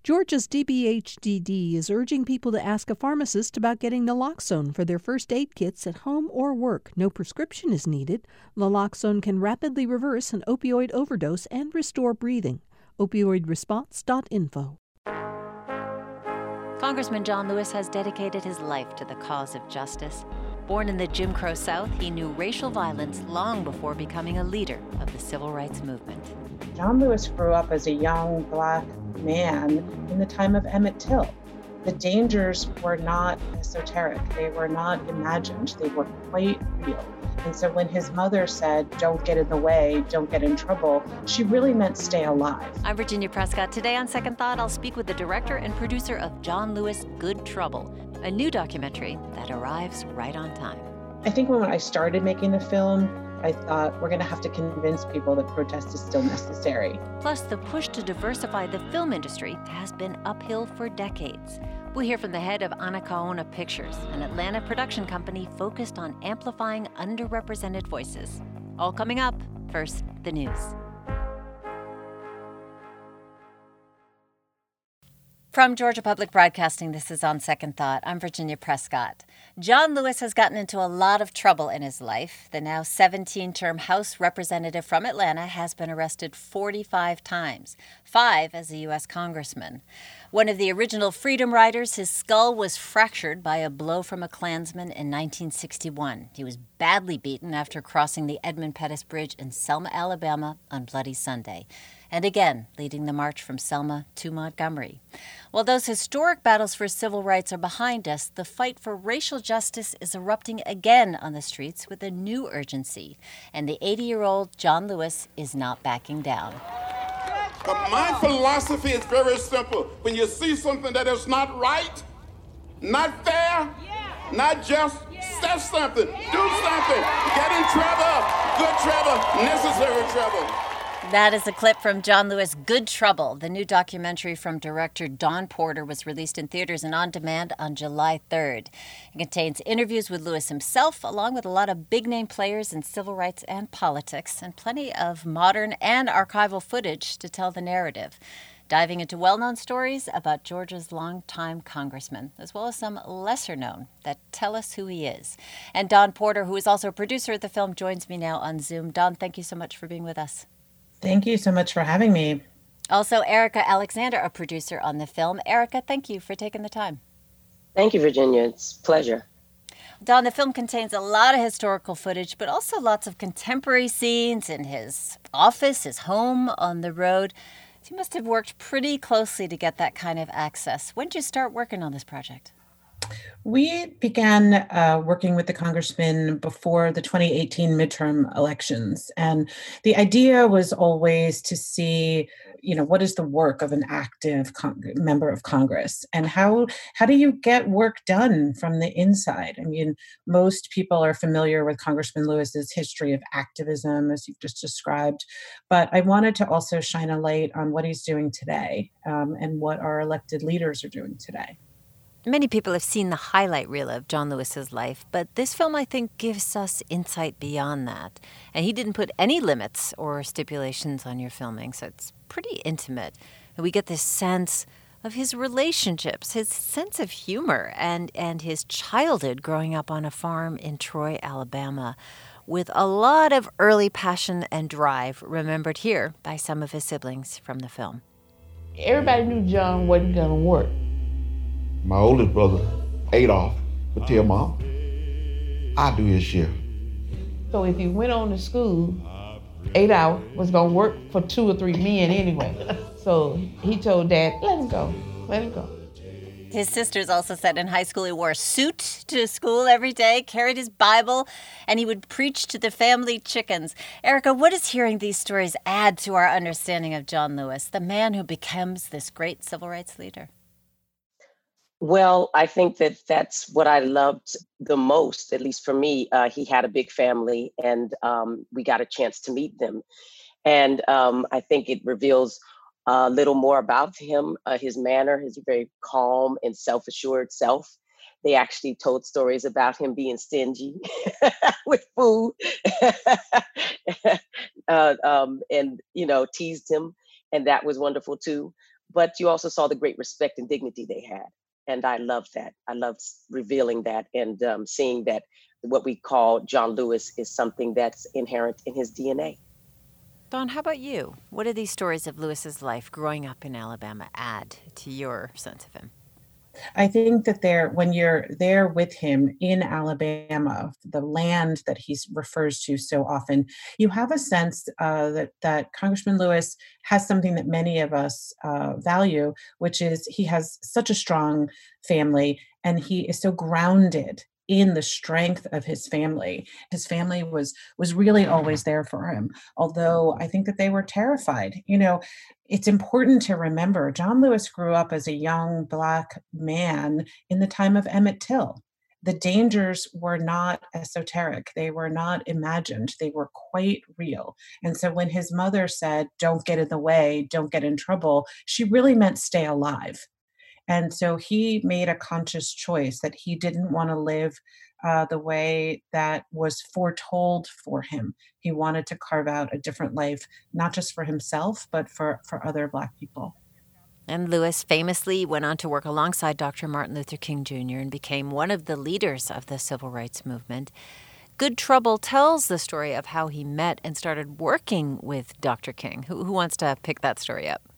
Georgia's DBHDD is urging people to ask a pharmacist about getting naloxone for their first aid kits at home or work. No prescription is needed. Naloxone can rapidly reverse an opioid overdose and restore breathing. Opioidresponse.info. Congressman John Lewis has dedicated his life to the cause of justice. Born in the Jim Crow South, he knew racial violence long before becoming a leader of the civil rights movement. John Lewis grew up as a young Black man in the time of Emmett Till. The dangers were not esoteric. They were not imagined. They were quite real. And so when his mother said, "Don't get in the way, don't get in trouble," she really meant stay alive. I'm Virginia Prescott. Today on Second Thought, I'll speak with the director and producer of John Lewis' Good Trouble, a new documentary that arrives right on time. I think when I started making the film, I thought we're going to have to convince people that protest is still necessary. Plus, the push to diversify the film industry has been uphill for decades. We'll hear from the head of Anacaona Pictures, an Atlanta production company focused on amplifying underrepresented voices. All coming up. First, the news. From Georgia Public Broadcasting, this is On Second Thought. I'm Virginia Prescott. John Lewis has gotten into a lot of trouble in his life. The now 17-term House representative from Atlanta has been arrested 45 times, 5 as a U.S. congressman. One of the original Freedom Riders, his skull was fractured by a blow from a Klansman in 1961. He was badly beaten after crossing the Edmund Pettus Bridge in Selma, Alabama on Bloody Sunday, and again leading the march from Selma to Montgomery. While those historic battles for civil rights are behind us, the fight for racial justice is erupting again on the streets with a new urgency, and the 80-year-old John Lewis is not backing down. But my philosophy is very simple. When you see something that is not right, not fair, not just, say something, do something, get in trouble, good trouble, necessary trouble. That is a clip from John Lewis' Good Trouble. The new documentary from director Dawn Porter was released in theaters and on demand on July 3rd. It contains interviews with Lewis himself, along with a lot of big-name players in civil rights and politics, and plenty of modern and archival footage to tell the narrative, diving into well-known stories about Georgia's longtime congressman, as well as some lesser-known that tell us who he is. And Dawn Porter, who is also a producer of the film, joins me now on Zoom. Dawn, thank you so much for being with us. Thank you so much for having me. Also, Erica Alexander, a producer on the film. Erica, thank you for taking the time. Thank you, Virginia. It's a pleasure. Dawn, the film contains a lot of historical footage, but also lots of contemporary scenes in his office, his home, on the road. You must have worked pretty closely to get that kind of access. When did you start working on this project? We began working with the congressman before the 2018 midterm elections. And the idea was always to see, what is the work of an active member of Congress, and how do you get work done from the inside? I mean, most people are familiar with Congressman Lewis's history of activism, as you've just described, but I wanted to also shine a light on what he's doing today and what our elected leaders are doing today. Many people have seen the highlight reel of John Lewis's life, but this film, I think, gives us insight beyond that. And he didn't put any limits or stipulations on your filming, so it's pretty intimate. And we get this sense of his relationships, his sense of humor, and his childhood growing up on a farm in Troy, Alabama, with a lot of early passion and drive remembered here by some of his siblings from the film. Everybody knew John wasn't going to work. My oldest brother, Adolph, would tell Mom, I do his share. So if he went on to school, 8 hours was going to work for 2 or 3 men anyway. So he told Dad, let him go. His sisters also said in high school he wore a suit to school every day, carried his Bible, and he would preach to the family chickens. Erica, what does hearing these stories add to our understanding of John Lewis, the man who becomes this great civil rights leader? Well, I think that's what I loved the most, at least for me. He had a big family, and we got a chance to meet them. And I think it reveals a little more about him, his manner, his very calm and self-assured self. They actually told stories about him being stingy with food and, teased him. And that was wonderful, too. but you also saw the great respect and dignity they had. And I loved that. I loved revealing that and seeing that what we call John Lewis is something that's inherent in his DNA. Dawn, how about you? What do these stories of Lewis's life growing up in Alabama add to your sense of him? I think that when you're there with him in Alabama, the land that he refers to so often, you have a sense that Congressman Lewis has something that many of us value, which is he has such a strong family and he is so grounded in the strength of his family. His family was really always there for him, although I think that they were terrified. It's important to remember John Lewis grew up as a young Black man in the time of Emmett Till. The dangers were not esoteric. They were not imagined. They were quite real. And so when his mother said, "Don't get in the way, don't get in trouble," she really meant stay alive. And so he made a conscious choice that he didn't want to live the way that was foretold for him. He wanted to carve out a different life, not just for himself, but for other Black people. And Lewis famously went on to work alongside Dr. Martin Luther King Jr. and became one of the leaders of the civil rights movement. Good Trouble tells the story of how he met and started working with Dr. King. Who wants to pick that story up?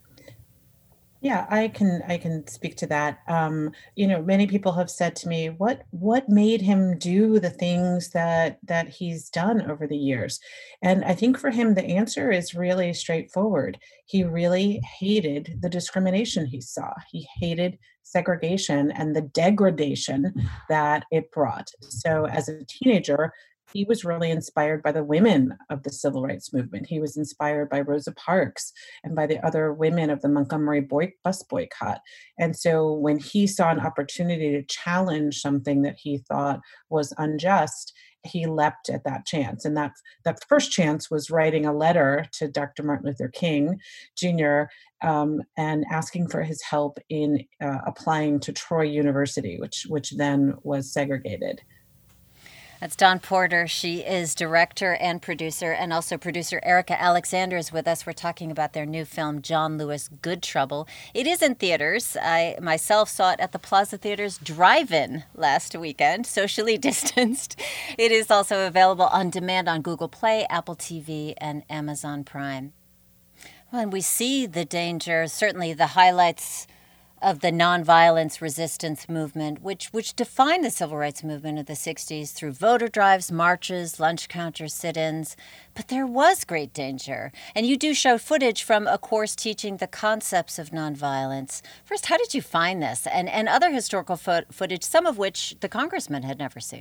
Yeah, I can speak to that. Many people have said to me, what made him do the things that he's done over the years? And I think for him, the answer is really straightforward. He really hated the discrimination he saw. He hated segregation and the degradation that it brought. So as a teenager, he was really inspired by the women of the civil rights movement. He was inspired by Rosa Parks and by the other women of the Montgomery bus boycott. And so when he saw an opportunity to challenge something that he thought was unjust, he leapt at that chance. And that first chance was writing a letter to Dr. Martin Luther King Jr. And asking for his help in applying to Troy University, which then was segregated. That's Dawn Porter. She is director and producer, and also producer Erica Alexander is with us. We're talking about their new film, John Lewis, Good Trouble. It is in theaters. I myself saw it at the Plaza Theaters Drive-In last weekend, socially distanced. It is also available on demand on Google Play, Apple TV, and Amazon Prime. Well, and we see the danger, certainly the highlights of the nonviolence resistance movement, which defined the civil rights movement of the 60s through voter drives, marches, lunch counters, sit-ins. But there was great danger. And you do show footage from a course teaching the concepts of nonviolence. First, how did you find this and other historical footage, some of which the congressman had never seen?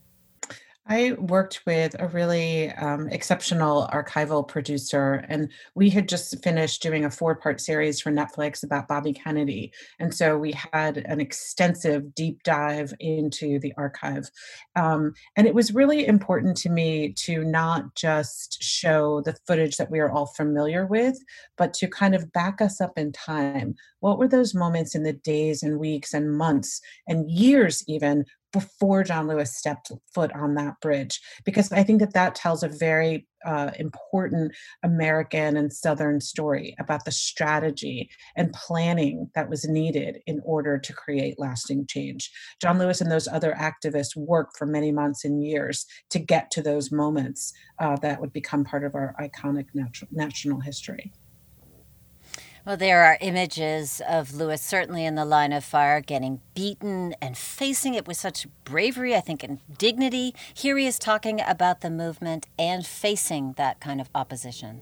I worked with a really exceptional archival producer, and we had just finished doing a 4-part series for Netflix about Bobby Kennedy. And so we had an extensive deep dive into the archive. And it was really important to me to not just show the footage that we are all familiar with, but to kind of back us up in time. What were those moments in the days and weeks and months and years even before John Lewis stepped foot on that bridge? Because I think that tells a very important American and Southern story about the strategy and planning that was needed in order to create lasting change. John Lewis and those other activists worked for many months and years to get to those moments that would become part of our iconic national history. Well, there are images of Lewis, certainly in the line of fire, getting beaten and facing it with such bravery, I think, and dignity. Here he is talking about the movement and facing that kind of opposition.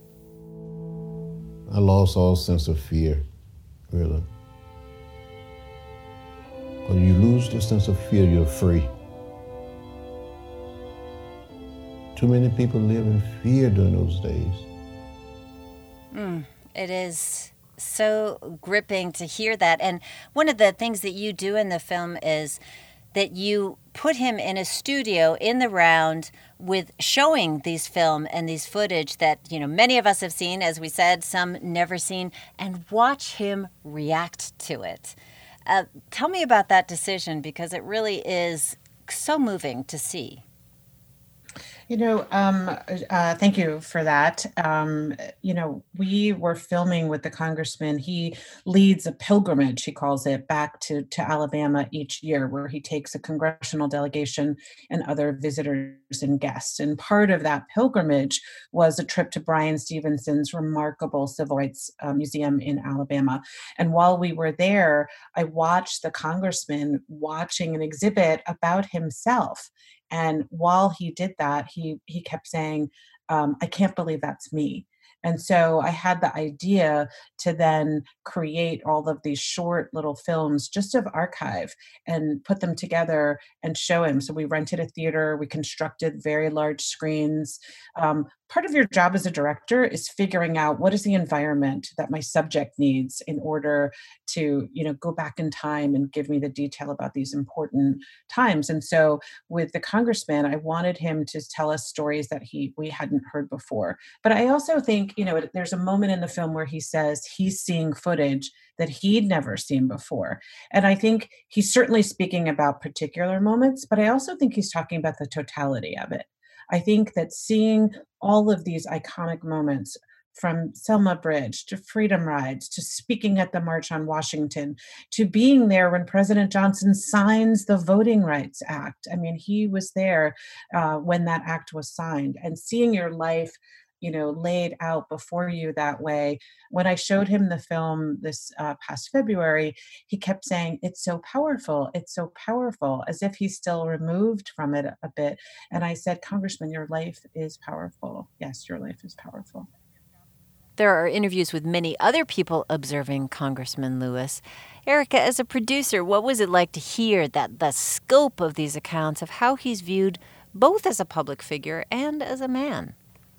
I lost all sense of fear, really. When you lose the sense of fear, you're free. Too many people live in fear during those days. It is so gripping to hear that. And one of the things that you do in the film is that you put him in a studio in the round with showing these film and these footage that, many of us have seen, as we said, some never seen, and watch him react to it. Tell me about that decision, because it really is so moving to see. Thank you for that. We were filming with the congressman. He leads a pilgrimage, he calls it, back to Alabama each year, where he takes a congressional delegation and other visitors and guests. And part of that pilgrimage was a trip to Bryan Stevenson's remarkable civil rights museum in Alabama. And while we were there, I watched the congressman watching an exhibit about himself, and while he did that, he kept saying, "I can't believe that's me." And so I had the idea to then create all of these short little films just of archive and put them together and show him. So we rented a theater, we constructed very large screens. Part of your job as a director is figuring out what is the environment that my subject needs in order to, go back in time and give me the detail about these important times. And so with the congressman, I wanted him to tell us stories that we hadn't heard before. But I also think, there's a moment in the film where he says he's seeing footage that he'd never seen before. And I think he's certainly speaking about particular moments, but I also think he's talking about the totality of it. I think that seeing all of these iconic moments, from Selma Bridge to Freedom Rides to speaking at the March on Washington to being there when President Johnson signs the Voting Rights Act. I mean, he was there when that act was signed, and seeing your life, laid out before you that way. When I showed him the film this past February, he kept saying, "It's so powerful. It's so powerful," as if he's still removed from it a bit. And I said, "Congressman, your life is powerful. Yes, your life is powerful." There are interviews with many other people observing Congressman Lewis. Erica, as a producer, what was it like to hear that the scope of these accounts of how he's viewed both as a public figure and as a man?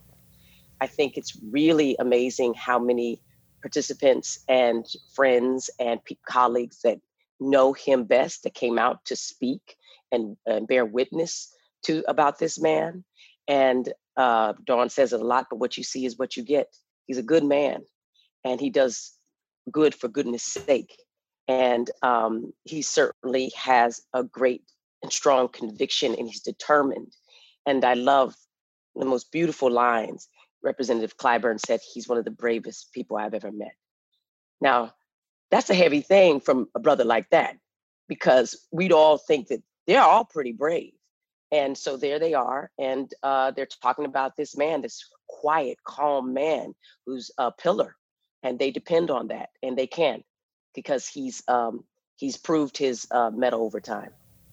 I think it's really amazing how many participants and friends and colleagues that know him best that came out to speak and bear witness to about this man. And Dawn says it a lot, but what you see is what you get. He's a good man, and he does good for goodness sake. And he certainly has a great and strong conviction, and he's determined. And I love the most beautiful lines. Representative Clyburn said he's one of the bravest people I've ever met. Now, that's a heavy thing from a brother like that, because we'd all think that they're all pretty brave. And so there they are, and they're talking about this man, this quiet, calm man who's a pillar, and they depend on that, and they can, because he's proved his mettle over time.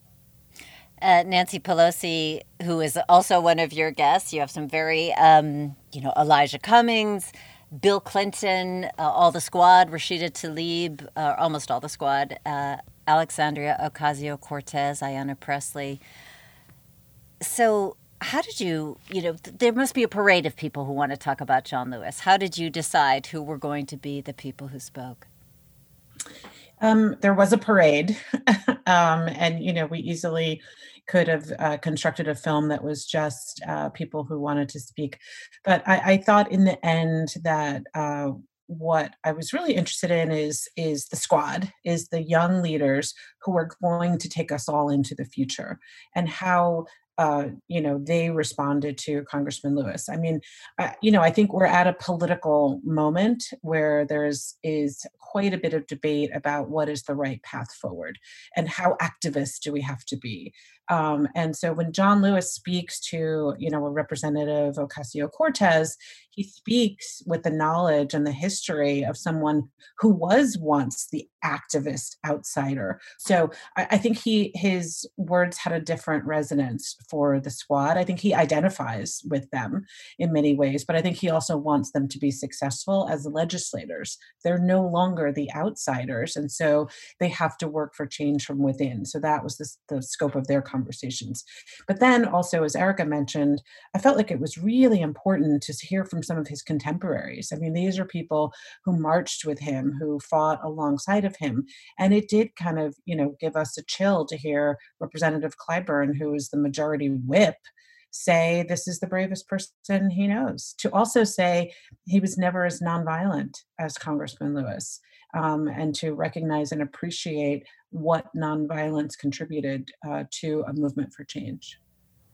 Nancy Pelosi, who is also one of your guests, you have some very, Elijah Cummings, Bill Clinton, all the squad, Rashida Tlaib, almost all the squad, Alexandria Ocasio-Cortez, Ayanna Pressley. So how did you, there must be a parade of people who want to talk about John Lewis. How did you decide who were going to be the people who spoke? There was a parade, and we easily could have constructed a film that was just people who wanted to speak. But I thought in the end that what I was really interested in is the squad, is the young leaders who are going to take us all into the future, and how they responded to Congressman Lewis. I mean, I think we're at a political moment where is quite a bit of debate about what is the right path forward and how activist do we have to be. And so when John Lewis speaks to, a Representative Ocasio-Cortez, he speaks with the knowledge and the history of someone who was once the activist outsider. So I think his words had a different resonance for the squad. I think he identifies with them in many ways, but I think he also wants them to be successful as legislators. They're no longer the outsiders, and so they have to work for change from within. So that was the scope of their conversations. But then also, as Erica mentioned, I felt like it was really important to hear from some of his contemporaries. I mean, these are people who marched with him, who fought alongside of him. And it did kind of, give us a chill to hear Representative Clyburn, who is the majority whip, say this is the bravest person he knows. To also say he was never as nonviolent as Congressman Lewis, and to recognize and appreciate what nonviolence contributed to a movement for change.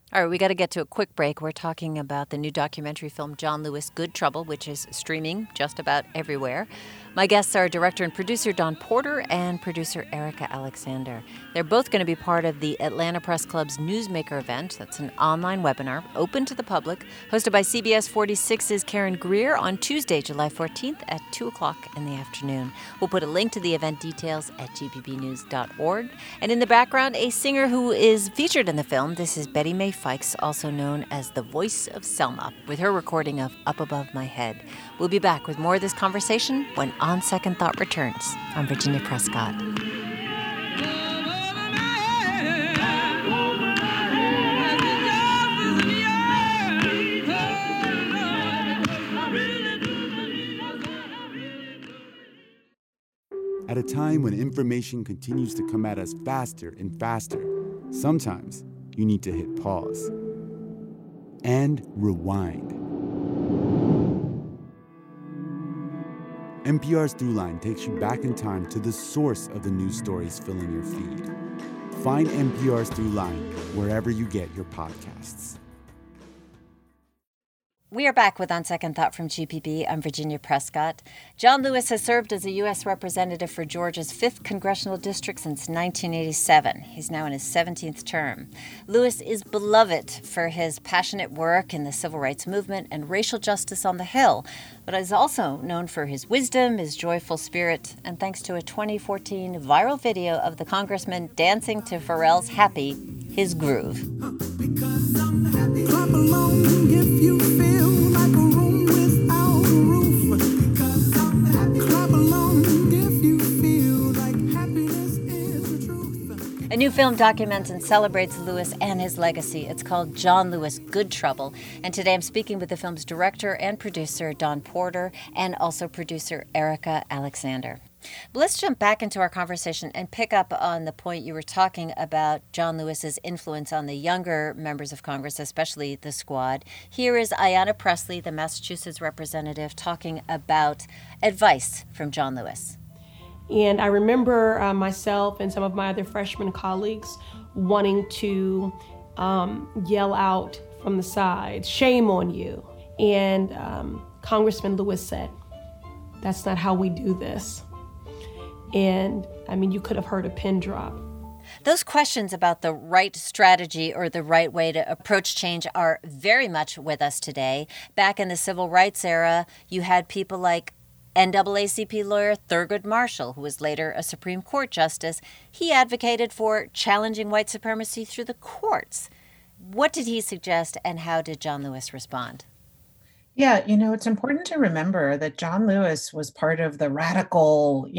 All right, we got to get to a quick break. We're talking about the new documentary film John Lewis, Good Trouble, which is streaming just about everywhere. My guests are director and producer Dawn Porter and producer Erica Alexander. They're both going to be part of the Atlanta Press Club's Newsmaker event. That's an online webinar open to the public, hosted by CBS 46's Karen Greer on Tuesday, July 14th at 2 o'clock in the afternoon. We'll put a link to the event details at gpbnews.org. And in the background, a singer who is featured in the film. This is Betty Mae Fikes, also known as the voice of Selma, with her recording of Up Above My Head. We'll be back with more of this conversation when On Second Thought returns. I'm Virginia Prescott. At a time when information continues to come at us faster and faster, sometimes you need to hit pause and rewind. NPR's Throughline takes you back in time to the source of the news stories filling your feed. Find NPR's Throughline wherever you get your podcasts. We are back with On Second Thought from GPB. I'm Virginia Prescott. John Lewis has served as a U.S. representative for Georgia's 5th congressional district since 1987. He's now in his 17th term. Lewis is beloved for his passionate work in the civil rights movement and racial justice on the Hill, but is also known for his wisdom, his joyful spirit, and thanks to a 2014 viral video of the congressman dancing to Pharrell's Happy, his groove. Because I'm happy. Clap along if you feel like a room without a roof. Because I'm happy. Clap along if you feel like happiness is the truth. A new film documents and celebrates Lewis and his legacy. It's called John Lewis, Good Trouble. And today I'm speaking with the film's director and producer, Dawn Porter, and also producer Erica Alexander. But let's jump back into our conversation and pick up on the point you were talking about John Lewis's influence on the younger members of Congress, especially the Squad. Here is Ayanna Pressley, the Massachusetts representative, talking about advice from John Lewis. And I remember myself and some of my other freshman colleagues wanting to yell out from the sides, "Shame on you." And Congressman Lewis said, "That's not how we do this." And I mean, you could have heard a pin drop. Those questions about the right strategy or the right way to approach change are very much with us today. Back in the civil rights era, you had people like NAACP lawyer Thurgood Marshall, who was later a Supreme Court justice. He advocated for challenging white supremacy through the courts. What did he suggest, and how did John Lewis respond? Yeah, it's important to remember that John Lewis was part of the radical,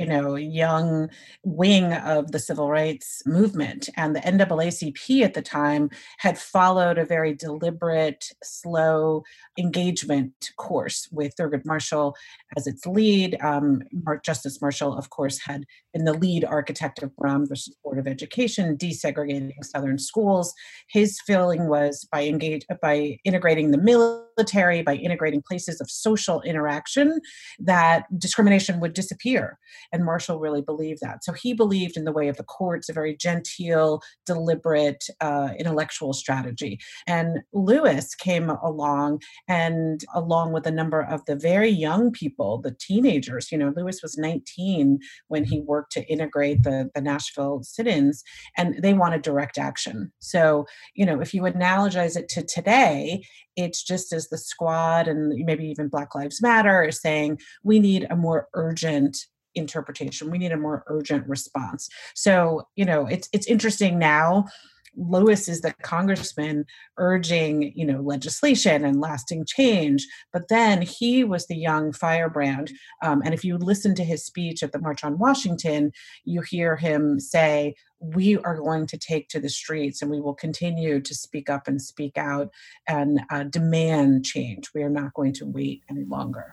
young wing of the civil rights movement. And the NAACP at the time had followed a very deliberate, slow engagement course with Thurgood Marshall as its lead. Justice Marshall, of course, had been the lead architect of Brown versus Board of Education, desegregating Southern schools. His feeling was by integrating the military, by integrating places of social interaction, that discrimination would disappear. And Marshall really believed that. So he believed in the way of the courts, a very genteel, deliberate, intellectual strategy. And Lewis came along, and along with a number of the very young people, the teenagers, Lewis was 19 when he worked to integrate the Nashville sit-ins, and they wanted direct action. So, if you analogize it to today, it's just as the Squad and maybe even Black Lives Matter is saying, we need a more urgent interpretation. We need a more urgent response. So, it's interesting now. Lewis is the congressman urging, legislation and lasting change. But then he was the young firebrand. And if you listen to his speech at the March on Washington, you hear him say, we are going to take to the streets and we will continue to speak up and speak out and demand change. We are not going to wait any longer.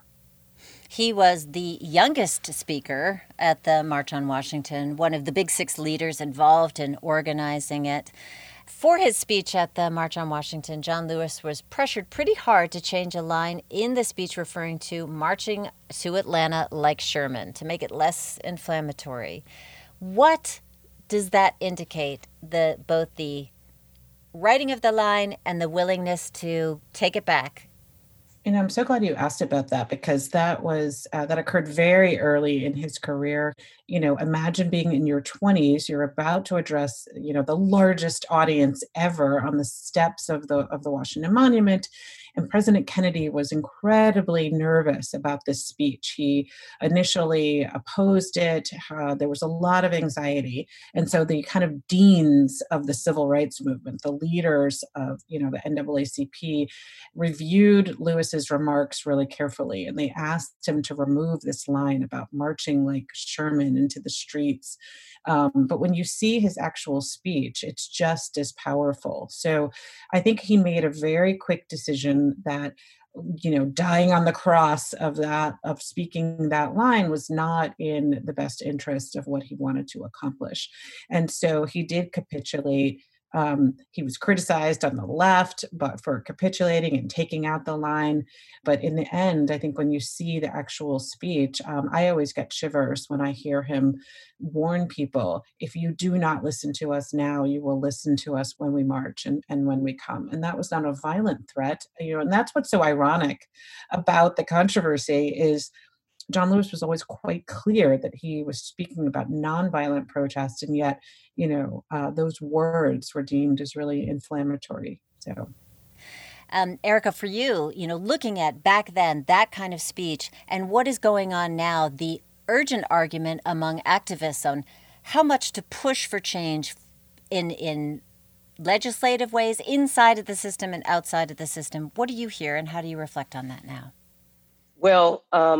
He was the youngest speaker at the March on Washington, one of the Big Six leaders involved in organizing it. For his speech at the March on Washington, John Lewis was pressured pretty hard to change a line in the speech referring to marching to Atlanta like Sherman, to make it less inflammatory. What does that indicate, both the writing of the line and the willingness to take it back? I'm so glad you asked about that because that was that occurred very early in his career. Imagine being in your 20s, you're about to address, the largest audience ever on the steps of the Washington Monument, and President Kennedy was incredibly nervous about this speech. He initially opposed it. There was a lot of anxiety, and so the kind of deans of the civil rights movement, the leaders of, the NAACP, reviewed Lewis's remarks really carefully, and they asked him to remove this line about marching like Sherman into the streets. But when you see his actual speech, it's just as powerful. So I think he made a very quick decision that dying on the cross of speaking that line was not in the best interest of what he wanted to accomplish. And so he did capitulate. He was criticized on the left, but for capitulating and taking out the line. But in the end, I think when you see the actual speech, I always get shivers when I hear him warn people, if you do not listen to us now, you will listen to us when we march and when we come. And that was not a violent threat, and that's what's so ironic about the controversy is John Lewis was always quite clear that he was speaking about nonviolent protest, and yet, those words were deemed as really inflammatory. So, Erica, for you, looking at back then that kind of speech and what is going on now, the urgent argument among activists on how much to push for change in legislative ways inside of the system and outside of the system. What do you hear, and how do you reflect on that now? Well,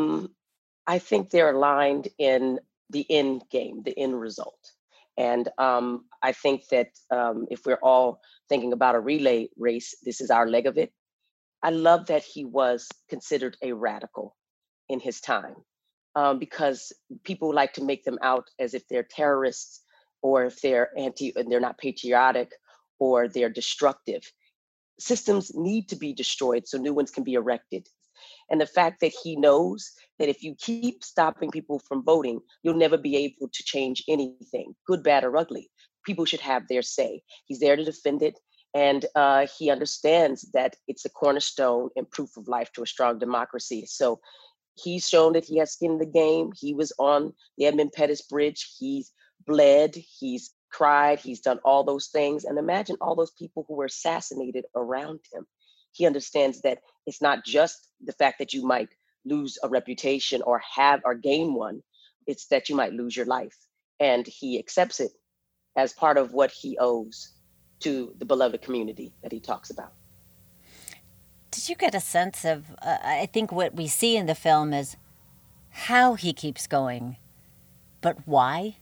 I think they're aligned in the end game, the end result. And I think that if we're all thinking about a relay race, this is our leg of it. I love that he was considered a radical in his time because people like to make them out as if they're terrorists or if they're they're not patriotic or they're destructive. Systems need to be destroyed so new ones can be erected. And the fact that he knows that if you keep stopping people from voting, you'll never be able to change anything, good, bad, or ugly. People should have their say. He's there to defend it. And he understands that it's a cornerstone and proof of life to a strong democracy. So he's shown that he has skin in the game. He was on the Edmund Pettus Bridge. He's bled. He's cried. He's done all those things. And imagine all those people who were assassinated around him. He understands that it's not just the fact that you might lose a reputation or gain one, it's that you might lose your life. And he accepts it as part of what he owes to the beloved community that he talks about. Did you get a sense of, I think what we see in the film is how he keeps going, but why?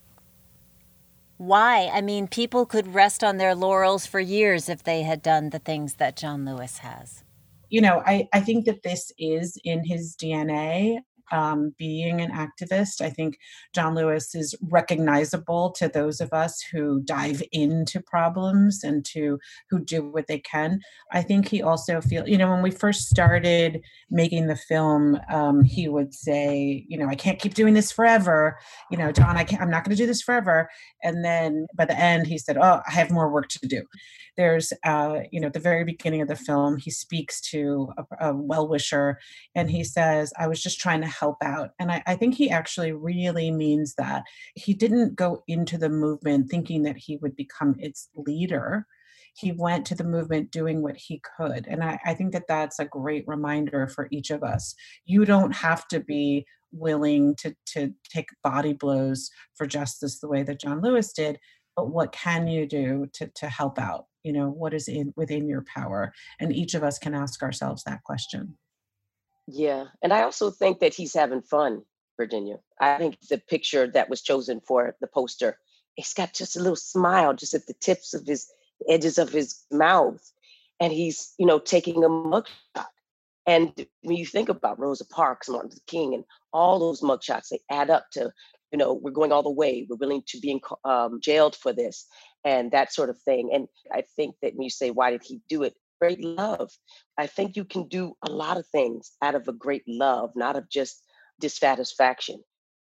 Why? I mean, people could rest on their laurels for years if they had done the things that John Lewis has. I think that this is in his DNA. Being an activist, I think John Lewis is recognizable to those of us who dive into problems and who do what they can. I think he also feels, when we first started making the film, he would say, I can't keep doing this forever. John, I'm not going to do this forever. And then by the end, he said, I have more work to do. There's, at the very beginning of the film, he speaks to a well-wisher and he says, I was just trying to help out. And I think he actually really means that. He didn't go into the movement thinking that he would become its leader. He went to the movement doing what he could. And I think that that's a great reminder for each of us. You don't have to be willing to take body blows for justice the way that John Lewis did, but what can you do to help out? What is within your power? And each of us can ask ourselves that question. Yeah. And I also think that he's having fun, Virginia. I think the picture that was chosen for the poster, it's got just a little smile just at the tips of the edges of his mouth. And he's, taking a mugshot. And when you think about Rosa Parks, Martin Luther King, and all those mugshots, they add up to, we're going all the way. We're willing to be jailed for this and that sort of thing. And I think that when you say, why did he do it? Great love. I think you can do a lot of things out of a great love, not of just dissatisfaction.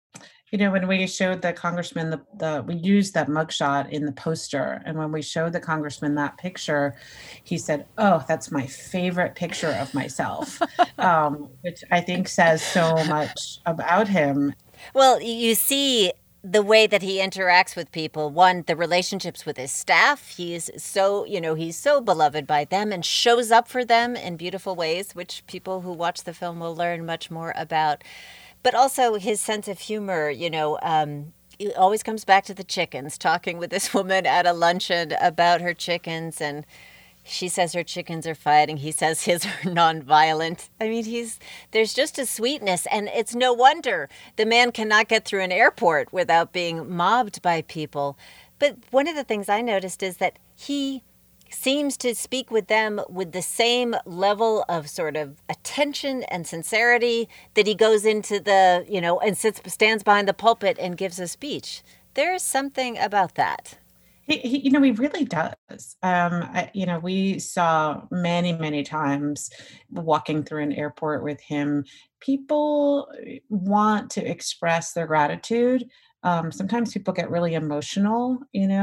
When we showed the congressman, we used that mugshot in the poster. And when we showed the congressman that picture, he said, "Oh, that's my favorite picture of myself," which I think says so much about him. Well, you see the way that he interacts with people. One, the relationships with his staff. He's so beloved by them and shows up for them in beautiful ways, which people who watch the film will learn much more about. But also his sense of humor, it always comes back to the chickens, talking with this woman at a luncheon about her chickens, and she says her chickens are fighting. He says his are nonviolent. I mean, there's just a sweetness, and it's no wonder the man cannot get through an airport without being mobbed by people. But one of the things I noticed is that he seems to speak with them with the same level of sort of attention and sincerity that he goes into and stands behind the pulpit and gives a speech. There's something about that. He really does. We saw many, many times walking through an airport with him, people want to express their gratitude. Sometimes people get really emotional,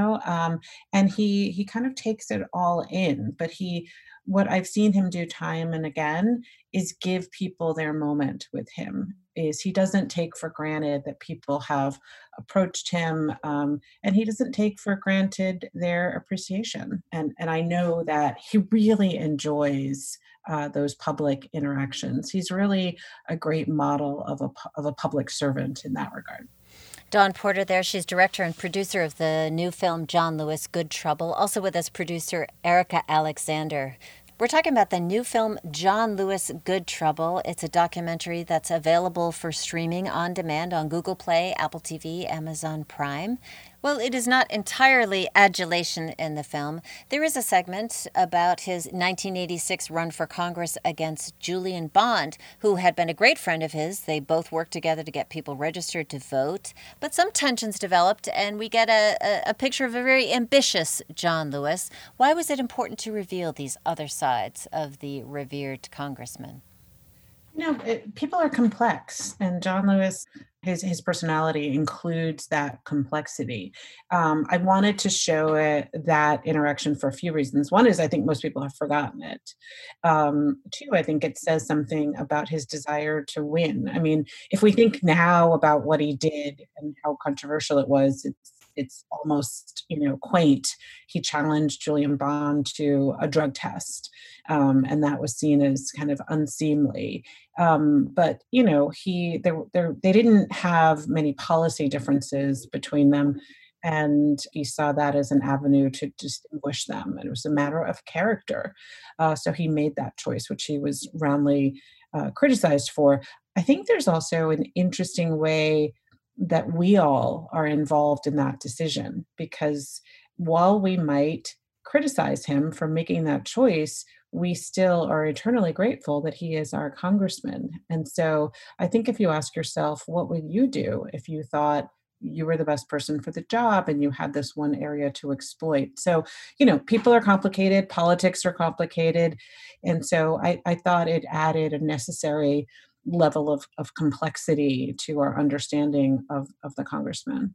and he kind of takes it all in. But what I've seen him do time and again is give people their moment with him. Is he doesn't take for granted that people have approached him, and he doesn't take for granted their appreciation. And I know that he really enjoys those public interactions. He's really a great model of a public servant in that regard. Dawn Porter there. She's director and producer of the new film John Lewis, Good Trouble. Also with us, producer Erica Alexander. We're talking about the new film John Lewis, Good Trouble. It's a documentary that's available for streaming on demand on Google Play, Apple TV, Amazon Prime. Well, it is not entirely adulation in the film. There is a segment about his 1986 run for Congress against Julian Bond, who had been a great friend of his. They both worked together to get people registered to vote. But some tensions developed, and we get a picture of a very ambitious John Lewis. Why was it important to reveal these other sides of the revered congressman? People are complex, and John Lewis, his personality includes that complexity. I wanted to show that interaction for a few reasons. One is I think most people have forgotten it. Two, I think it says something about his desire to win. I mean, if we think now about what he did and how controversial it was, it's almost, quaint. He challenged Julian Bond to a drug test, and that was seen as kind of unseemly. But they didn't have many policy differences between them, and he saw that as an avenue to distinguish them. And it was a matter of character. So he made that choice, which he was roundly criticized for. I think there's also an interesting way that we all are involved in that decision, because while we might criticize him for making that choice, we still are eternally grateful that he is our congressman. And so I think if you ask yourself, what would you do if you thought you were the best person for the job and you had this one area to exploit? So, people are complicated, politics are complicated. And so I thought it added a necessary level of complexity to our understanding of the congressman.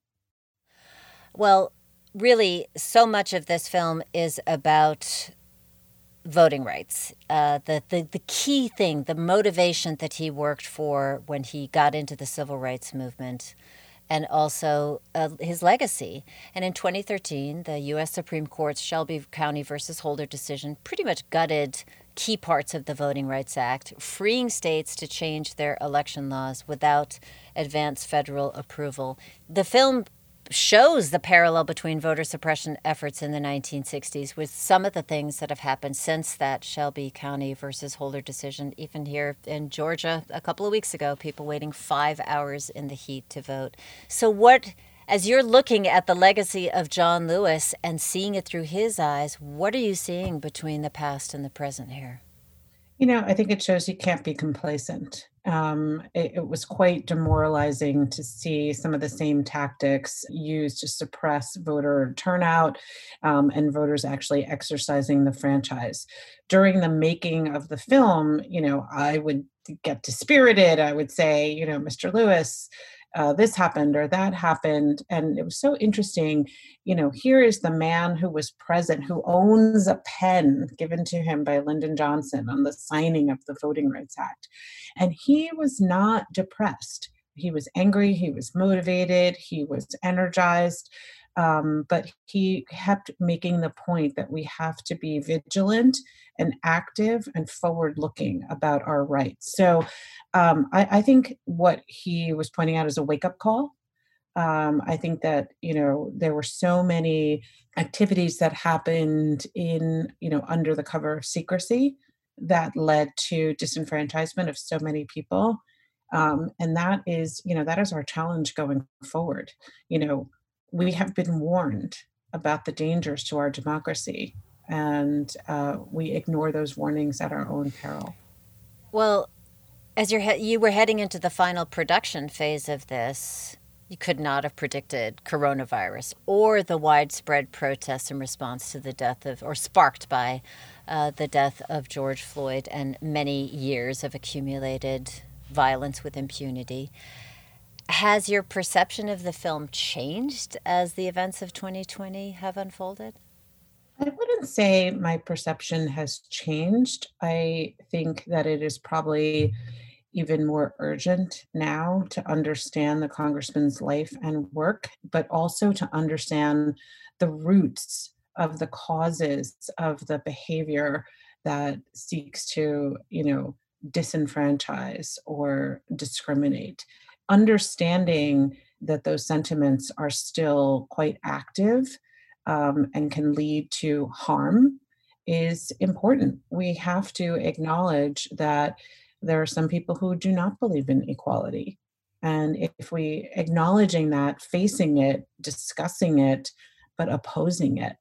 Well, really, so much of this film is about voting rights. The key thing, the motivation that he worked for when he got into the civil rights movement, and also his legacy. And in 2013, the U.S. Supreme Court's Shelby County versus Holder decision pretty much gutted key parts of the Voting Rights Act, freeing states to change their election laws without advance federal approval. The film shows the parallel between voter suppression efforts in the 1960s with some of the things that have happened since that Shelby County versus Holder decision. Even here in Georgia, a couple of weeks ago, people waiting 5 hours in the heat to vote. So as you're looking at the legacy of John Lewis and seeing it through his eyes, what are you seeing between the past and the present here? I think it shows you can't be complacent. It was quite demoralizing to see some of the same tactics used to suppress voter turnout, and voters actually exercising the franchise. During the making of the film, I would get dispirited. I would say, Mr. Lewis, this happened or that happened. And it was so interesting. Here is the man who was present, who owns a pen given to him by Lyndon Johnson on the signing of the Voting Rights Act. And he was not depressed. He was angry, he was motivated, he was energized. But he kept making the point that we have to be vigilant and active and forward-looking about our rights. So I think what he was pointing out is a wake-up call. I think that, there were so many activities that happened under the cover of secrecy that led to disenfranchisement of so many people. And that is our challenge going forward. We have been warned about the dangers to our democracy, and we ignore those warnings at our own peril. Well, as you were heading into the final production phase of this, you could not have predicted coronavirus or the widespread protests in response to the death of, or sparked by the death of George Floyd and many years of accumulated violence with impunity. Has your perception of the film changed as the events of 2020 have unfolded? I wouldn't say my perception has changed. I think that it is probably even more urgent now to understand the congressman's life and work, but also to understand the roots of the causes of the behavior that seeks to, disenfranchise or discriminate. Understanding that those sentiments are still quite active and can lead to harm is important. We have to acknowledge that there are some people who do not believe in equality. And if we acknowledging that, facing it, discussing it, but opposing it.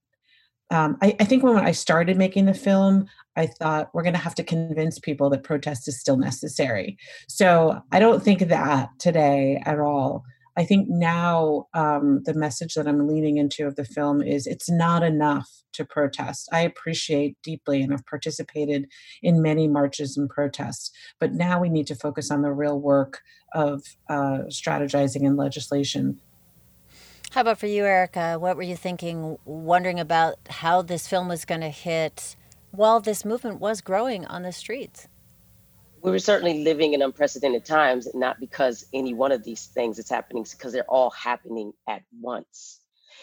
I think when I started making the film, I thought we're going to have to convince people that protest is still necessary. So I don't think that today at all. I think now the message that I'm leaning into of the film is it's not enough to protest. I appreciate deeply and have participated in many marches and protests, but now we need to focus on the real work of strategizing and legislation. How about for you, Erica? What were you thinking, wondering about how this film was going to hit while this movement was growing on the streets? We were certainly living in unprecedented times, and not because any one of these things is happening, because they're all happening at once.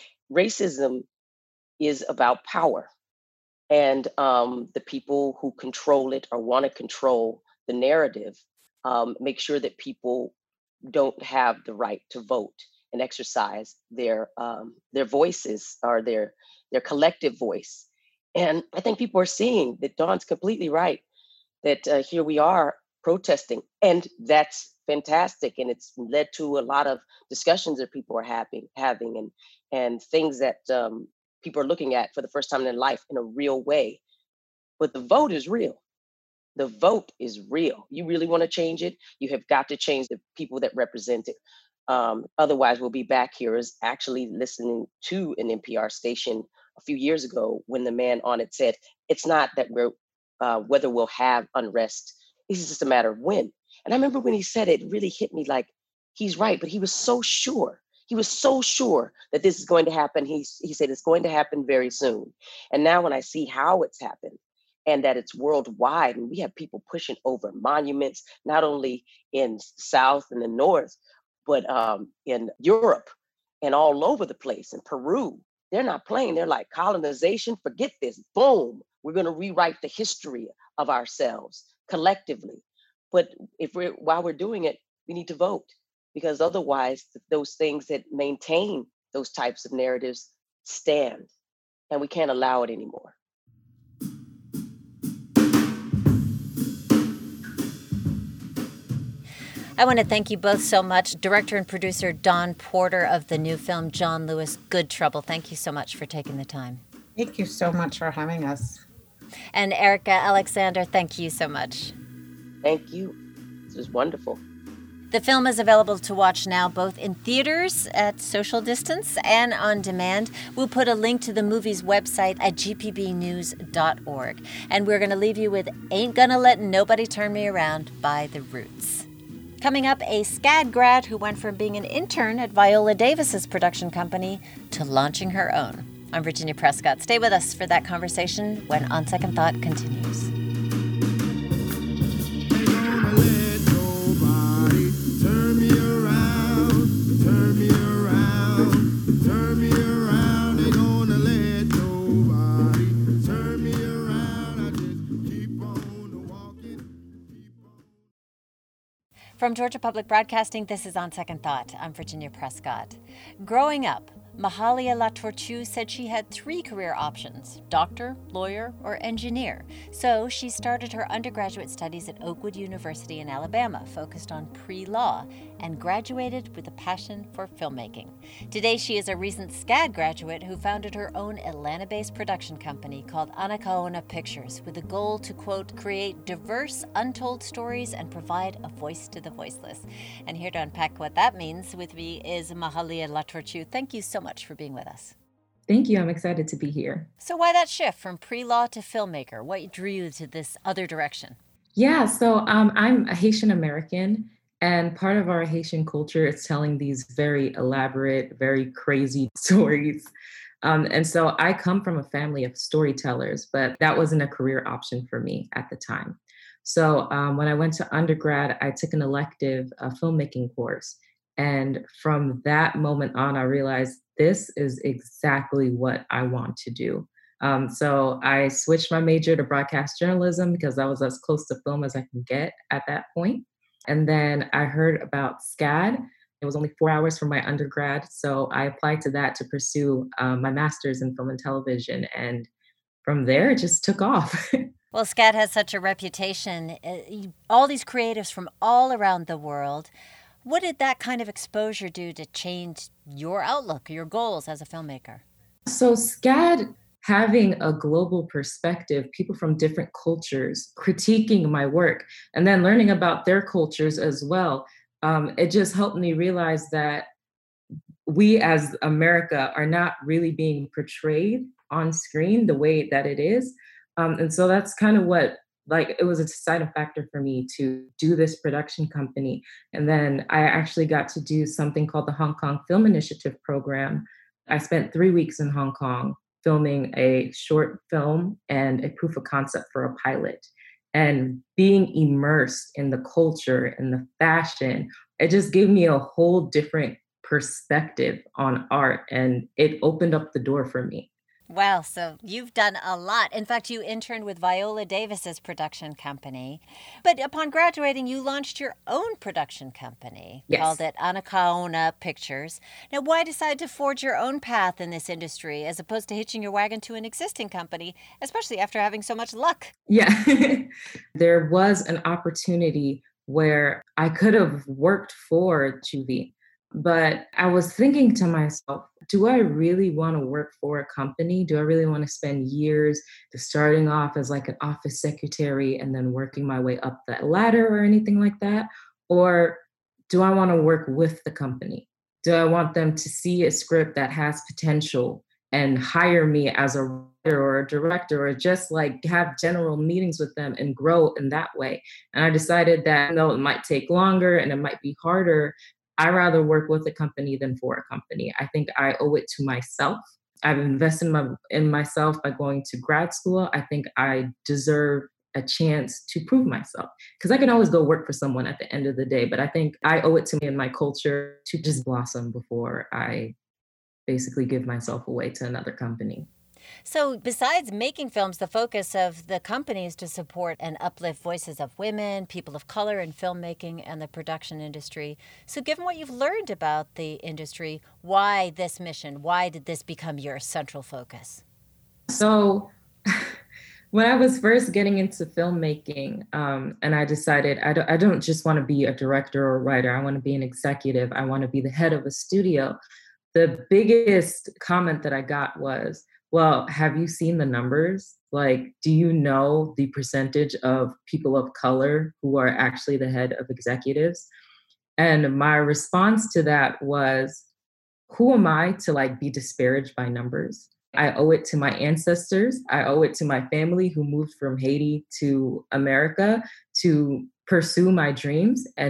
Racism is about power, and the people who control it or want to control the narrative make sure that people don't have the right to vote and exercise their voices or their collective voice. And I think people are seeing that Dawn's completely right, that here we are protesting, and that's fantastic. And it's led to a lot of discussions that people are having and things that people are looking at for the first time in their life in a real way. But the vote is real. The vote is real. You really want to change it, you have got to change the people that represent it. Otherwise, we'll be back here as actually listening to an NPR station a few years ago when the man on it said, it's not that we're whether we'll have unrest, it's just a matter of when. And I remember when he said it, it really hit me like, he's right, but he was so sure. He was so sure that this is going to happen. He said it's going to happen very soon. And now when I see how it's happened and that it's worldwide, and we have people pushing over monuments, not only in the South and the North, but in Europe and all over the place, in Peru, they're not playing. They're like, colonization, forget this, boom. We're going to rewrite the history of ourselves collectively. But while we're doing it, we need to vote, because otherwise those things that maintain those types of narratives stand, and we can't allow it anymore. I want to thank you both so much. Director and producer Dawn Porter of the new film, John Lewis, Good Trouble. Thank you so much for taking the time. Thank you so much for having us. And Erica Alexander, thank you so much. Thank you. This was wonderful. The film is available to watch now, both in theaters at social distance and on demand. We'll put a link to the movie's website at gpbnews.org. And we're going to leave you with Ain't Gonna Let Nobody Turn Me Around by The Roots. Coming up, a SCAD grad who went from being an intern at Viola Davis's production company to launching her own. I'm Virginia Prescott. Stay with us for that conversation when On Second Thought continues. From Georgia Public Broadcasting, this is On Second Thought. I'm Virginia Prescott. Growing up, Mahalia LaTortue said she had 3 career options: doctor, lawyer, or engineer. So she started her undergraduate studies at Oakwood University in Alabama, focused on pre-law, and graduated with a passion for filmmaking. Today, she is a recent SCAD graduate who founded her own Atlanta-based production company called Anacaona Pictures, with a goal to, quote, create diverse, untold stories and provide a voice to the voiceless. And here to unpack what that means with me is Mahalia LaTortue. Thank you so much for being with us. Thank you. I'm excited to be here. So why that shift from pre-law to filmmaker? What drew you to this other direction? Yeah, so I'm a Haitian American, and part of our Haitian culture is telling these very elaborate, very crazy stories. And so I come from a family of storytellers, but that wasn't a career option for me at the time. So when I went to undergrad, I took an elective filmmaking course. And from that moment on, I realized this is exactly what I want to do. So I switched my major to broadcast journalism because I was as close to film as I can get at that point. And then I heard about SCAD. It was only 4 hours from my undergrad. So I applied to that to pursue my master's in film and television. And from there, it just took off. Well, SCAD has such a reputation. All these creatives from all around the world. What did that kind of exposure do to change your outlook, your goals as a filmmaker? So SCAD, having a global perspective, people from different cultures critiquing my work, and then learning about their cultures as well, it just helped me realize that we as America are not really being portrayed on screen the way that it is. And so that's kind of what, it was a deciding factor for me to do this production company. And then I actually got to do something called the Hong Kong Film Initiative program. I spent 3 weeks in Hong Kong filming a short film and a proof of concept for a pilot. And being immersed in the culture and the fashion, it just gave me a whole different perspective on art. And it opened up the door for me. Wow, so you've done a lot. In fact, you interned with Viola Davis's production company. But upon graduating, you launched your own production company. Yes. Called it Anacaona Pictures. Now, why decide to forge your own path in this industry as opposed to hitching your wagon to an existing company, especially after having so much luck? Yeah, there was an opportunity where I could have worked for Juvie. But I was thinking to myself, do I really want to work for a company? Do I really want to spend years starting off as like an office secretary and then working my way up the ladder or anything like that? Or do I want to work with the company? Do I want them to see a script that has potential and hire me as a writer or a director, or just like have general meetings with them and grow in that way? And I decided that no, it might take longer and it might be harder. I rather work with a company than for a company. I think I owe it to myself. I've invested in myself by going to grad school. I think I deserve a chance to prove myself, because I can always go work for someone at the end of the day. But I think I owe it to me and my culture to just blossom before I basically give myself away to another company. So besides making films, the focus of the company is to support and uplift voices of women, people of color in filmmaking and the production industry. So given what you've learned about the industry, why this mission? Why did this become your central focus? So when I was first getting into filmmaking, and I decided I don't just want to be a director or a writer. I want to be an executive. I want to be the head of a studio. The biggest comment that I got was, well, have you seen the numbers? Like, do you know the percentage of people of color who are actually the head of executives? And my response to that was, who am I to be disparaged by numbers? I owe it to my ancestors. I owe it to my family who moved from Haiti to America to pursue my dreams and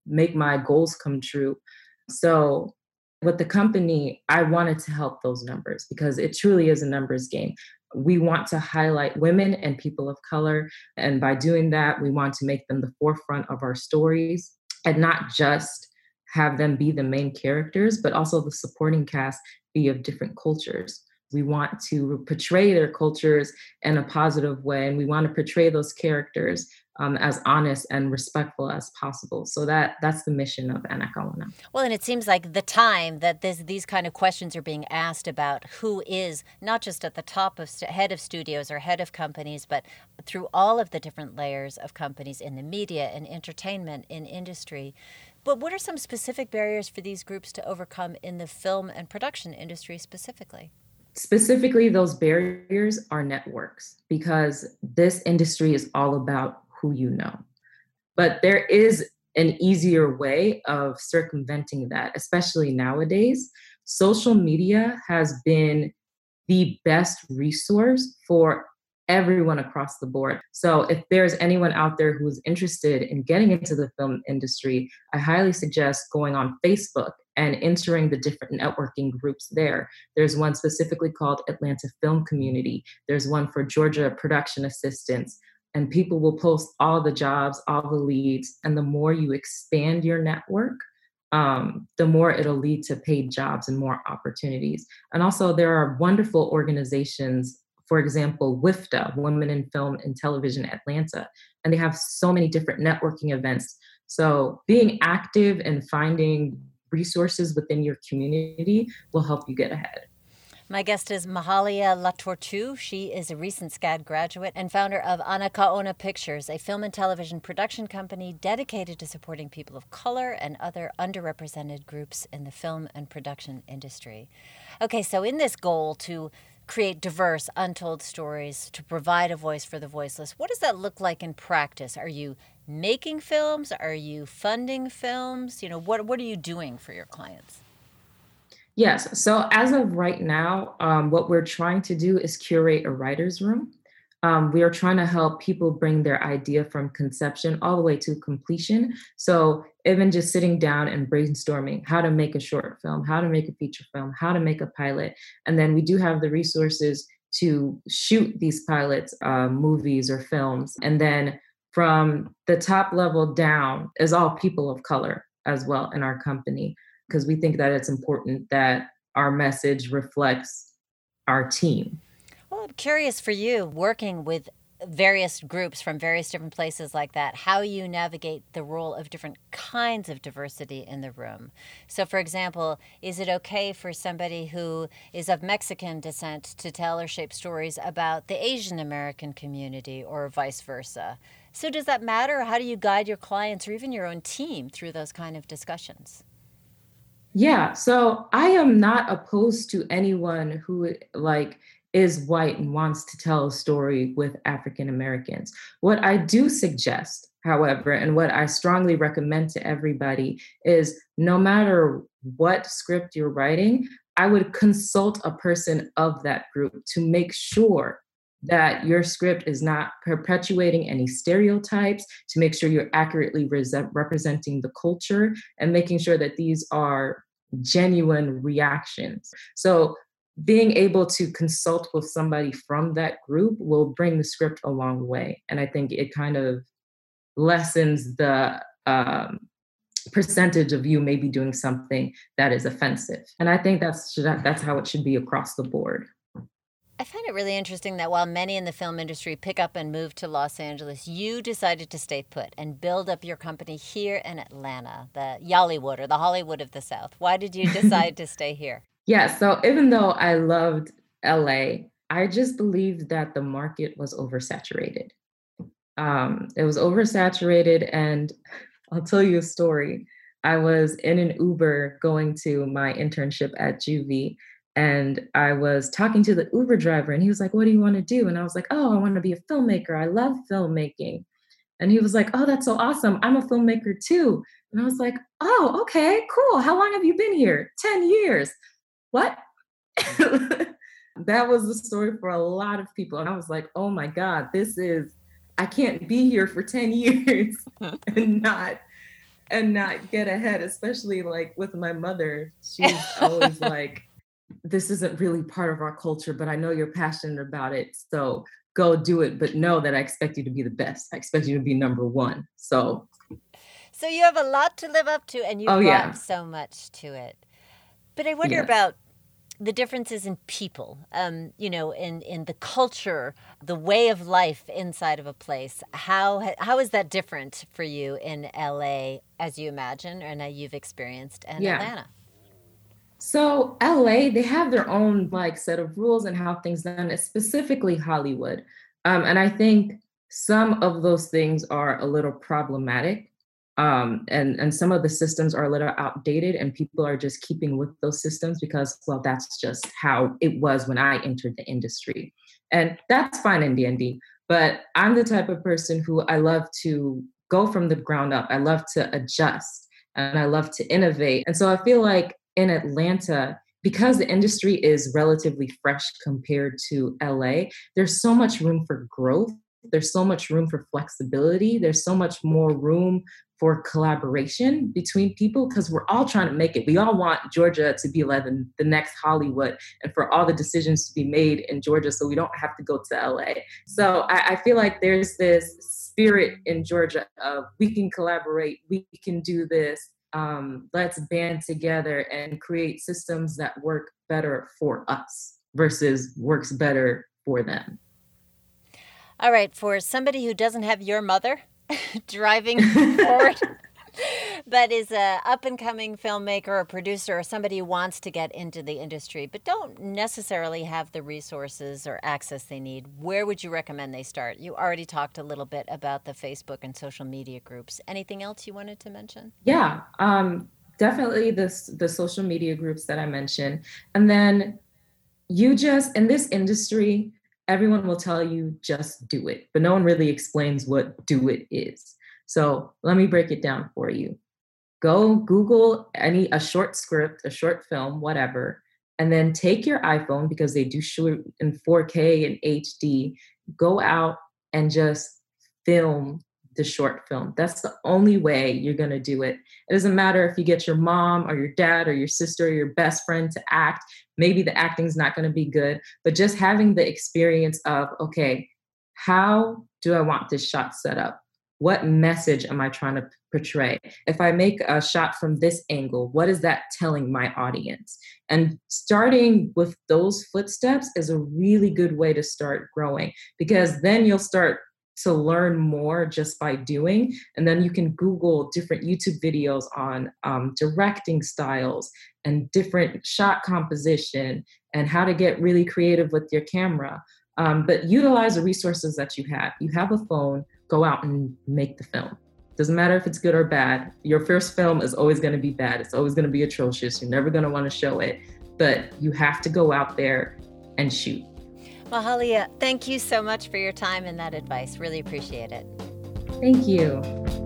make my goals come true. So with the company, I wanted to help those numbers because it truly is a numbers game. We want to highlight women and people of color. And by doing that, we want to make them the forefront of our stories and not just have them be the main characters, but also the supporting cast be of different cultures. We want to portray their cultures in a positive way, and we want to portray those characters as honest and respectful as possible. So that's the mission of Anak Kauna. Well, and it seems like the time that these kind of questions are being asked about who is not just at the top of head of studios or head of companies, but through all of the different layers of companies in the media and entertainment, in industry. But what are some specific barriers for these groups to overcome in the film and production industry specifically? Specifically, those barriers are networks, because this industry is all about who you know. But there is an easier way of circumventing that, especially nowadays. Social media has been the best resource for everyone across the board. So if there's anyone out there who's interested in getting into the film industry, I highly suggest going on Facebook and entering the different networking groups there. There's one specifically called Atlanta Film Community. There's one for Georgia Production Assistants. And people will post all the jobs, all the leads. And the more you expand your network, the more it'll lead to paid jobs and more opportunities. And also there are wonderful organizations, for example, WIFTA, Women in Film and Television Atlanta, and they have so many different networking events. So being active and finding resources within your community will help you get ahead. My guest is Mahalia Latortu. She is a recent SCAD graduate and founder of Anak Kauna Pictures, a film and television production company dedicated to supporting people of color and other underrepresented groups in the film and production industry. Okay, so in this goal to create diverse, untold stories, to provide a voice for the voiceless, what does that look like in practice? Are you making films? Are you funding films? What are you doing for your clients? Yes. So as of right now, what we're trying to do is curate a writer's room. We are trying to help people bring their idea from conception all the way to completion. So even just sitting down and brainstorming how to make a short film, how to make a feature film, how to make a pilot. And then we do have the resources to shoot these pilots, movies or films. And then from the top level down is all people of color as well in our company, because we think that it's important that our message reflects our team. Well, I'm curious for you, working with various groups from various different places like that, how you navigate the role of different kinds of diversity in the room. So, for example, is it okay for somebody who is of Mexican descent to tell or shape stories about the Asian American community or vice versa? So does that matter? How do you guide your clients or even your own team through those kind of discussions? Yeah, so I am not opposed to anyone who is white and wants to tell a story with African Americans. What I do suggest, however, and what I strongly recommend to everybody is no matter what script you're writing, I would consult a person of that group to make sure that your script is not perpetuating any stereotypes, to make sure you're accurately representing the culture and making sure that these are genuine reactions. So being able to consult with somebody from that group will bring the script a long way. And I think it kind of lessens the percentage of you maybe doing something that is offensive. And I think that's how it should be across the board. I find it really interesting that while many in the film industry pick up and move to Los Angeles, you decided to stay put and build up your company here in Atlanta, the Yollywood or the Hollywood of the South. Why did you decide to stay here? Yeah, so even though I loved LA, I just believed that the market was oversaturated. It was oversaturated, and I'll tell you a story. I was in an Uber going to my internship at Juvie, and I was talking to the Uber driver, and he was like, "What do you want to do?" And I was like, "Oh, I want to be a filmmaker. I love filmmaking." And he was like, "Oh, that's so awesome. I'm a filmmaker too." And I was like, "Oh, okay, cool. How long have you been here?" 10 years. What? That was the story for a lot of people. And I was like, oh my God, I can't be here for 10 years and not and not get ahead, especially like with my mother. She's always like, this isn't really part of our culture, but I know you're passionate about it. So go do it. But know that I expect you to be the best. I expect you to be number one. So you have a lot to live up to, and you brought so much to it. But I wonder about the differences in people, in the culture, the way of life inside of a place. How is that different for you in LA, as you imagine, or now you've experienced in Atlanta? So LA, they have their own like set of rules and how things done, specifically Hollywood. And I think some of those things are a little problematic. And some of the systems are a little outdated, and people are just keeping with those systems because, well, that's just how it was when I entered the industry. And that's fine in D&D, but I'm the type of person who I love to go from the ground up. I love to adjust and I love to innovate. And so I feel like in Atlanta, because the industry is relatively fresh compared to LA, there's so much room for growth. There's so much room for flexibility. There's so much more room for collaboration between people because we're all trying to make it. We all want Georgia to be like the next Hollywood and for all the decisions to be made in Georgia so we don't have to go to LA. So I feel like there's this spirit in Georgia of we can collaborate, we can do this. Let's band together and create systems that work better for us versus works better for them. All right, for somebody who doesn't have your mother driving forward, but is a up-and-coming filmmaker or producer or somebody who wants to get into the industry but don't necessarily have the resources or access they need, where would you recommend they start? You already talked a little bit about the Facebook and social media groups. Anything else you wanted to mention? Yeah, definitely the social media groups that I mentioned. And then you just, in this industry, everyone will tell you just do it, but no one really explains what do it is. So let me break it down for you. Go Google a short script, a short film, whatever, and then take your iPhone because they do shoot in 4K and HD. Go out and just film the short film. That's the only way you're going to do it. It doesn't matter if you get your mom or your dad or your sister or your best friend to act. Maybe the acting's not going to be good, but just having the experience of, okay, how do I want this shot set up? What message am I trying to portray? If I make a shot from this angle, what is that telling my audience? And starting with those footsteps is a really good way to start growing, because then you'll start to learn more just by doing. And then you can Google different YouTube videos on directing styles and different shot composition and how to get really creative with your camera. But utilize the resources that you have. You have a phone, go out and make the film. Doesn't matter if it's good or bad. Your first film is always going to be bad. It's always going to be atrocious. You're never going to want to show it, but you have to go out there and shoot. Mahalia, thank you so much for your time and that advice. Really appreciate it. Thank you.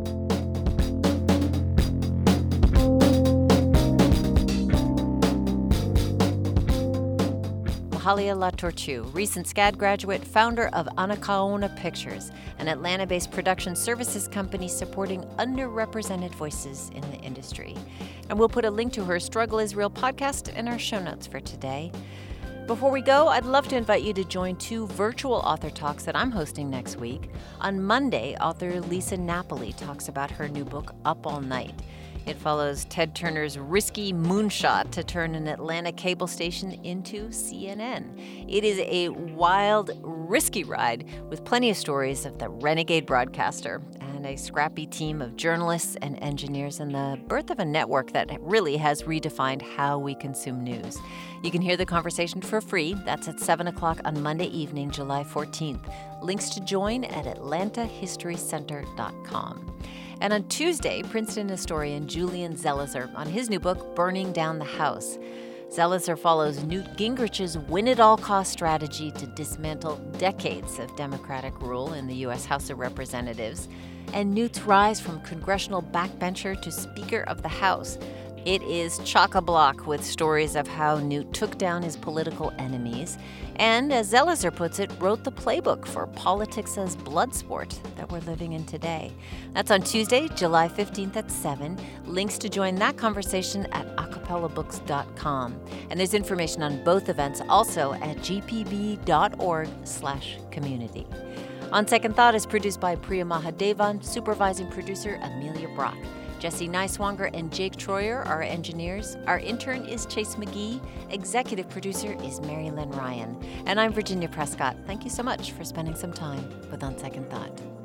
Mahalia LaTortue, recent SCAD graduate, founder of Anacaona Pictures, an Atlanta-based production services company supporting underrepresented voices in the industry. And we'll put a link to her Struggle is Real podcast in our show notes for today. Before we go, I'd love to invite you to join 2 virtual author talks that I'm hosting next week. On Monday, author Lisa Napoli talks about her new book, Up All Night. It follows Ted Turner's risky moonshot to turn an Atlanta cable station into CNN. It is a wild, risky ride with plenty of stories of the renegade broadcaster and a scrappy team of journalists and engineers and the birth of a network that really has redefined how we consume news. You can hear the conversation for free. That's at 7 o'clock on Monday evening, July 14th. Links to join at atlantahistorycenter.com. And on Tuesday, Princeton historian Julian Zelizer on his new book, Burning Down the House. Zelizer follows Newt Gingrich's win-at-all-cost strategy to dismantle decades of Democratic rule in the U.S. House of Representatives, and Newt's rise from congressional backbencher to Speaker of the House It is chock-a-block with stories of how Newt took down his political enemies and, as Zelizer puts it, wrote the playbook for politics as blood sport that we're living in today. That's on Tuesday, July 15th at 7. Links to join that conversation at acapellabooks.com. And there's information on both events also at gpb.org/community. On Second Thought is produced by Priya Mahadevan, supervising producer Amelia Brock. Jesse Neiswanger and Jake Troyer are engineers. Our intern is Chase McGee. Executive producer is Mary Lynn Ryan. And I'm Virginia Prescott. Thank you so much for spending some time with On Second Thought.